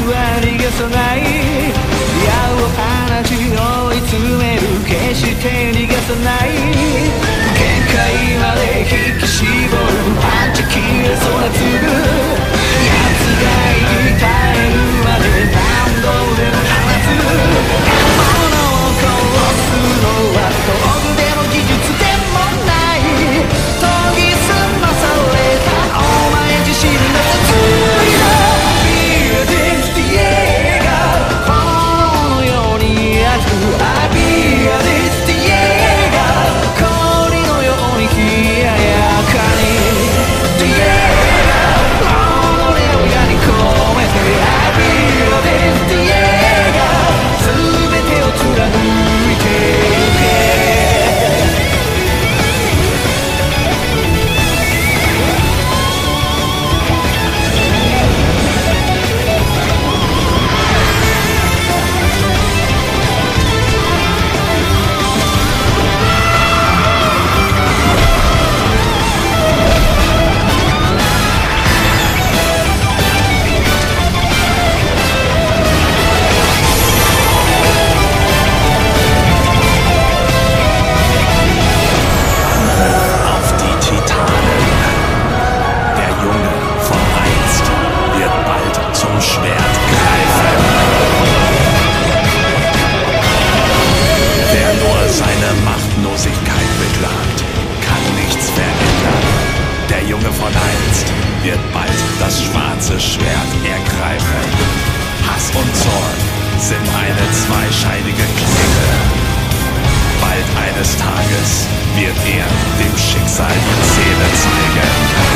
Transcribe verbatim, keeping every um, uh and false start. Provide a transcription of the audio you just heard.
は逃がさない。矢を放ち追い詰める、決して逃がさない。限界まで引き絞る、パンチ切れそうな粒。奴が言い耐えるまで何度でも放つ。物を殺すのは道具でも技術でもない。研ぎ澄まされたお前自身の殺意だ。Be a Destinyが炎のように熱く I be a Destinyが氷のように冷ややかに Destiny が己を矢に込めて I be a Destiny が全てを貫いてゆけ。 Wird bald das schwarze Schwert ergreifen. Hass und Zorn sind eine zweischneidige Klinge. Bald eines Tages wird er dem Schicksal die Zähne zeigen.